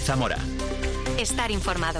Zamora. Estar informado.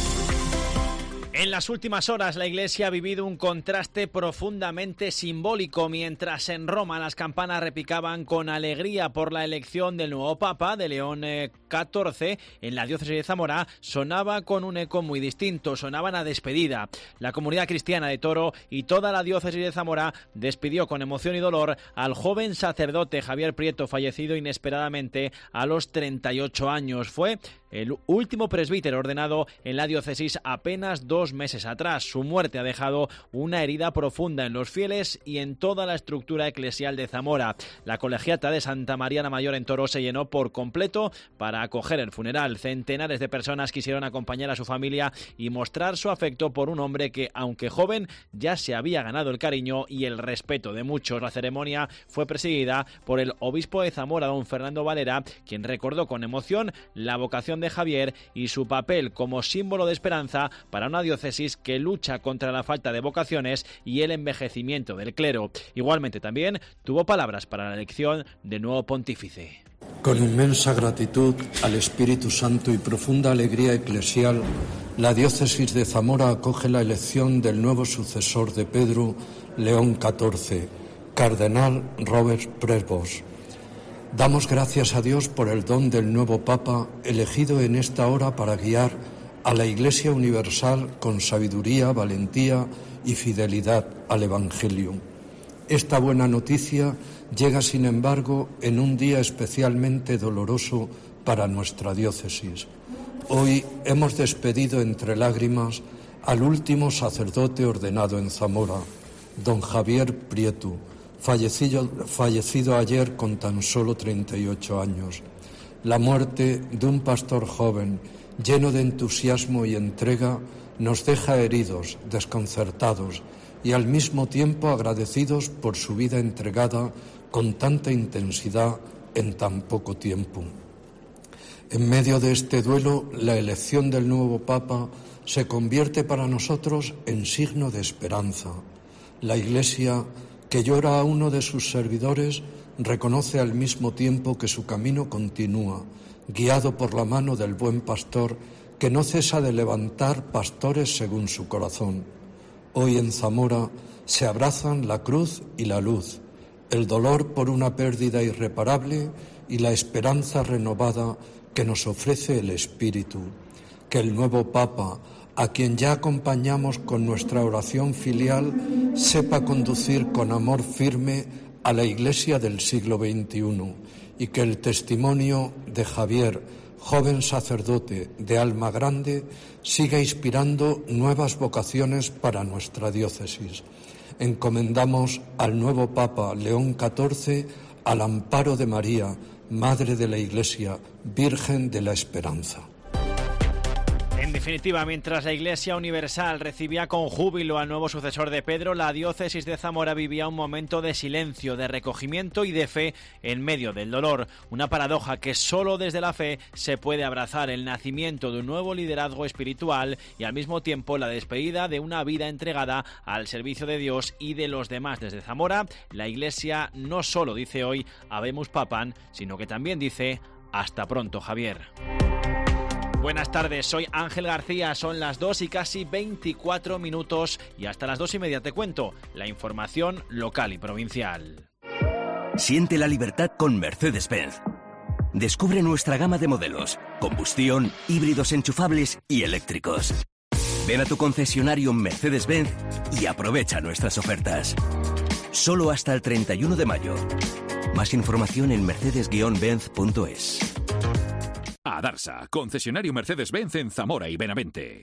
En las últimas horas la Iglesia ha vivido un contraste profundamente simbólico. Mientras en Roma las campanas repicaban con alegría por la elección del nuevo Papa, de León XIV, en la diócesis de Zamora sonaba con un eco muy distinto, sonaban a despedida. La comunidad cristiana de Toro y toda la diócesis de Zamora despidió con emoción y dolor al joven sacerdote Javier Prieto, fallecido inesperadamente a los 38 años. Fue el último presbítero ordenado en la diócesis apenas 2 meses atrás. Su muerte ha dejado una herida profunda en los fieles y en toda la estructura eclesial de Zamora. La colegiata de Santa María la Mayor en Toro se llenó por completo para acoger el funeral. Centenares de personas quisieron acompañar a su familia y mostrar su afecto por un hombre que, aunque joven, ya se había ganado el cariño y el respeto de muchos. La ceremonia fue presidida por el obispo de Zamora, don Fernando Valera, quien recordó con emoción la vocación de Javier y su papel como símbolo de esperanza para una diócesis que lucha contra la falta de vocaciones y el envejecimiento del clero. Igualmente también tuvo palabras para la elección del nuevo pontífice. Con inmensa gratitud al Espíritu Santo y profunda alegría eclesial, la diócesis de Zamora acoge la elección del nuevo sucesor de Pedro, León XIV, cardenal Robert Prevost. Damos gracias a Dios por el don del nuevo Papa, elegido en esta hora para guiar a la Iglesia Universal con sabiduría, valentía y fidelidad al Evangelio. Esta buena noticia llega, sin embargo, en un día especialmente doloroso para nuestra diócesis. Hoy hemos despedido entre lágrimas al último sacerdote ordenado en Zamora, don Javier Prieto, fallecido ayer con tan solo 38 años. La muerte de un pastor joven, lleno de entusiasmo y entrega, nos deja heridos, desconcertados y al mismo tiempo agradecidos por su vida entregada con tanta intensidad en tan poco tiempo. En medio de este duelo, la elección del nuevo Papa se convierte para nosotros en signo de esperanza. La Iglesia, que llora a uno de sus servidores, reconoce al mismo tiempo que su camino continúa, guiado por la mano del buen pastor, que no cesa de levantar pastores según su corazón. Hoy en Zamora se abrazan la cruz y la luz, el dolor por una pérdida irreparable y la esperanza renovada que nos ofrece el Espíritu. Que el nuevo Papa, a quien ya acompañamos con nuestra oración filial, sepa conducir con amor firme a la Iglesia del siglo XXI y que el testimonio de Javier, joven sacerdote de alma grande, siga inspirando nuevas vocaciones para nuestra diócesis. Encomendamos al nuevo Papa León XIV al amparo de María, Madre de la Iglesia, Virgen de la Esperanza. En definitiva, mientras la Iglesia Universal recibía con júbilo al nuevo sucesor de Pedro, la diócesis de Zamora vivía un momento de silencio, de recogimiento y de fe en medio del dolor. Una paradoja que solo desde la fe se puede abrazar: el nacimiento de un nuevo liderazgo espiritual y al mismo tiempo la despedida de una vida entregada al servicio de Dios y de los demás. Desde Zamora, la Iglesia no solo dice hoy Habemus Papam, sino que también dice hasta pronto, Javier. Buenas tardes, soy Ángel García, son las 2 y casi 24 minutos y hasta las 2:30 te cuento la información local y provincial. Siente la libertad con Mercedes-Benz. Descubre nuestra gama de modelos, combustión, híbridos enchufables y eléctricos. Ven a tu concesionario Mercedes-Benz y aprovecha nuestras ofertas. Solo hasta el 31 de mayo. Más información en mercedes-benz.es. Adarsa, concesionario Mercedes-Benz en Zamora y Benavente.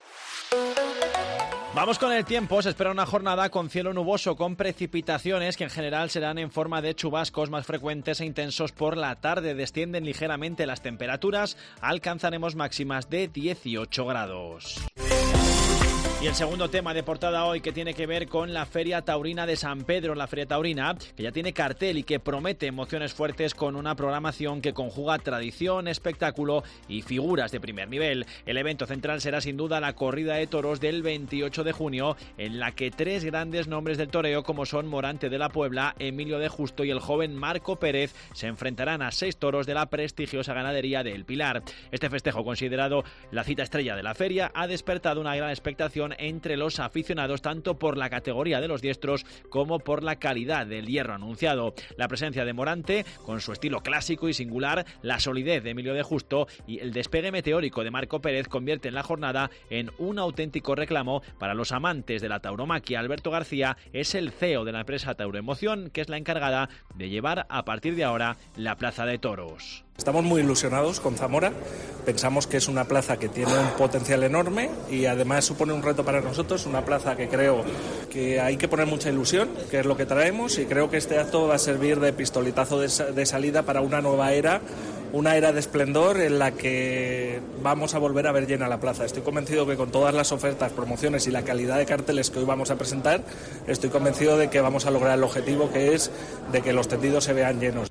Vamos con el tiempo. Se espera una jornada con cielo nuboso, con precipitaciones que en general serán en forma de chubascos más frecuentes e intensos por la tarde. Descienden ligeramente las temperaturas, alcanzaremos máximas de 18 grados. Y el segundo tema de portada hoy, que tiene que ver con la Feria Taurina de San Pedro, la Feria Taurina, que ya tiene cartel y que promete emociones fuertes con una programación que conjuga tradición, espectáculo y figuras de primer nivel. El evento central será sin duda la corrida de toros del 28 de junio, en la que tres grandes nombres del toreo, como son Morante de la Puebla, Emilio de Justo y el joven Marco Pérez, se enfrentarán a 6 toros de la prestigiosa ganadería de El Pilar. Este festejo, considerado la cita estrella de la feria, ha despertado una gran expectación entre los aficionados, tanto por la categoría de los diestros como por la calidad del hierro anunciado. La presencia de Morante, con su estilo clásico y singular, la solidez de Emilio de Justo y el despegue meteórico de Marco Pérez convierten la jornada en un auténtico reclamo para los amantes de la tauromaquia. Alberto García es el CEO de la empresa Tauroemoción, que es la encargada de llevar a partir de ahora la Plaza de Toros. Estamos muy ilusionados con Zamora, pensamos que es una plaza que tiene un potencial enorme y además supone un reto para nosotros, una plaza que creo que hay que poner mucha ilusión, que es lo que traemos, y creo que este acto va a servir de pistoletazo de salida para una nueva era, una era de esplendor en la que vamos a volver a ver llena la plaza. Estoy convencido que con todas las ofertas, promociones y la calidad de carteles que hoy vamos a presentar, estoy convencido de que vamos a lograr el objetivo, que es de que los tendidos se vean llenos.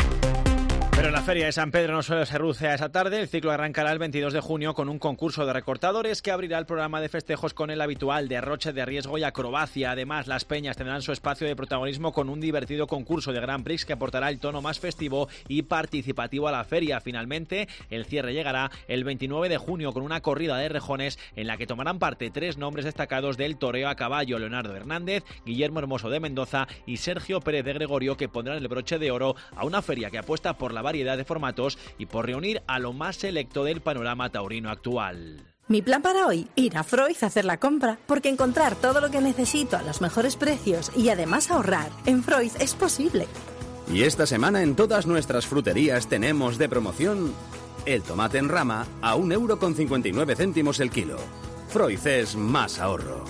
Pero la Feria de San Pedro no solo se reduce a esa tarde. El ciclo arrancará el 22 de junio con un concurso de recortadores que abrirá el programa de festejos con el habitual derroche de riesgo y acrobacia. Además, las peñas tendrán su espacio de protagonismo con un divertido concurso de Grand Prix que aportará el tono más festivo y participativo a la feria. Finalmente, el cierre llegará el 29 de junio con una corrida de rejones en la que tomarán parte 3 nombres destacados del toreo a caballo: Leonardo Hernández, Guillermo Hermoso de Mendoza y Sergio Pérez de Gregorio, que pondrán el broche de oro a una feria que apuesta por la variedad de formatos y por reunir a lo más selecto del panorama taurino actual. Mi plan para hoy, ir a Freud a hacer la compra, porque encontrar todo lo que necesito a los mejores precios y además ahorrar en Freud es posible. Y esta semana en todas nuestras fruterías tenemos de promoción el tomate en rama a 1,59 € el kilo. Freud es más ahorro.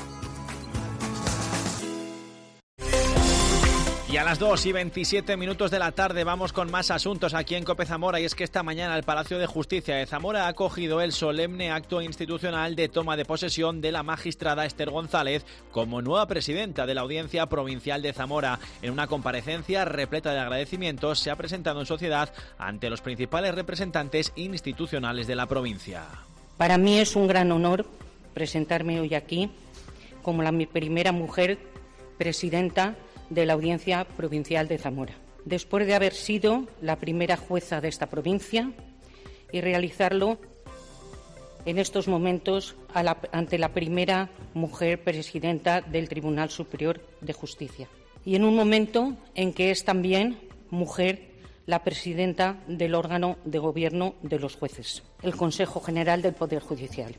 Y a las 2:27 de la tarde vamos con más asuntos aquí en COPE Zamora, y es que esta mañana el Palacio de Justicia de Zamora ha acogido el solemne acto institucional de toma de posesión de la magistrada Esther González como nueva presidenta de la Audiencia Provincial de Zamora. En una comparecencia repleta de agradecimientos se ha presentado en sociedad ante los principales representantes institucionales de la provincia. Para mí es un gran honor presentarme hoy aquí como mi primera mujer presidenta de la Audiencia Provincial de Zamora, después de haber sido la primera jueza de esta provincia y realizarlo en estos momentos ante la primera mujer presidenta del Tribunal Superior de Justicia, y en un momento en que es también mujer la presidenta del órgano de gobierno de los jueces, el Consejo General del Poder Judicial.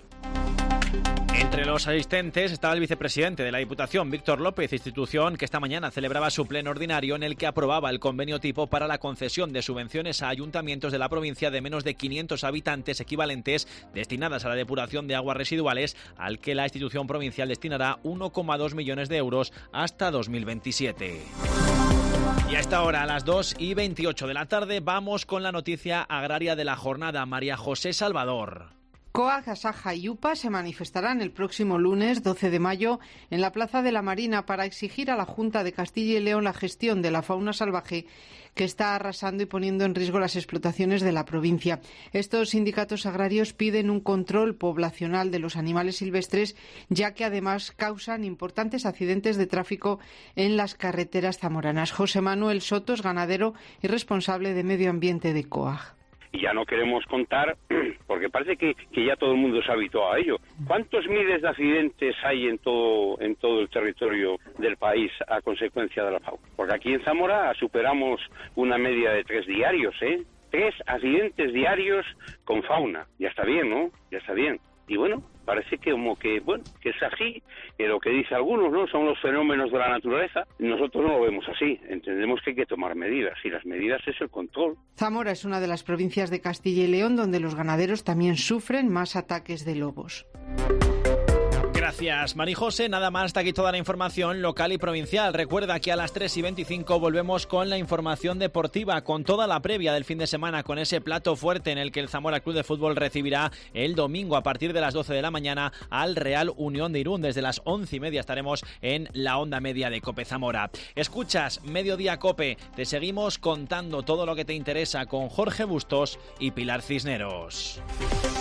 Entre los asistentes estaba el vicepresidente de la Diputación, Víctor López, institución que esta mañana celebraba su pleno ordinario en el que aprobaba el convenio tipo para la concesión de subvenciones a ayuntamientos de la provincia de menos de 500 habitantes equivalentes destinadas a la depuración de aguas residuales, al que la institución provincial destinará 1,2 millones de euros hasta 2027. Y a esta hora, a las 2:28 de la tarde, vamos con la noticia agraria de la jornada. María José Salvador. COAG, Asaja y UPA se manifestarán el próximo lunes 12 de mayo en la Plaza de la Marina para exigir a la Junta de Castilla y León la gestión de la fauna salvaje que está arrasando y poniendo en riesgo las explotaciones de la provincia. Estos sindicatos agrarios piden un control poblacional de los animales silvestres, ya que además causan importantes accidentes de tráfico en las carreteras zamoranas. José Manuel Soto es ganadero y responsable de medio ambiente de COAG. Y ya no queremos contar, porque parece que ya todo el mundo se ha habituado a ello. ¿Cuántos miles de accidentes hay en todo el territorio del país a consecuencia de la fauna? Porque aquí en Zamora superamos una media de 3 diarios, 3 accidentes diarios con fauna. Ya está bien, ¿no? Ya está bien. Y bueno, parece que que es así, que lo que dicen algunos, ¿no? Son los fenómenos de la naturaleza. Nosotros no lo vemos así. Entendemos que hay que tomar medidas, y las medidas es el control. Zamora es una de las provincias de Castilla y León donde los ganaderos también sufren más ataques de lobos. Gracias, Marijose. Nada más, hasta aquí toda la información local y provincial. Recuerda que a las 3:25 volvemos con la información deportiva, con toda la previa del fin de semana, con ese plato fuerte en el que el Zamora Club de Fútbol recibirá el domingo a partir de las 12 de la mañana al Real Unión de Irún. Desde las 11:30 estaremos en la onda media de COPE Zamora. Escuchas Mediodía COPE. Te seguimos contando todo lo que te interesa con Jorge Bustos y Pilar Cisneros.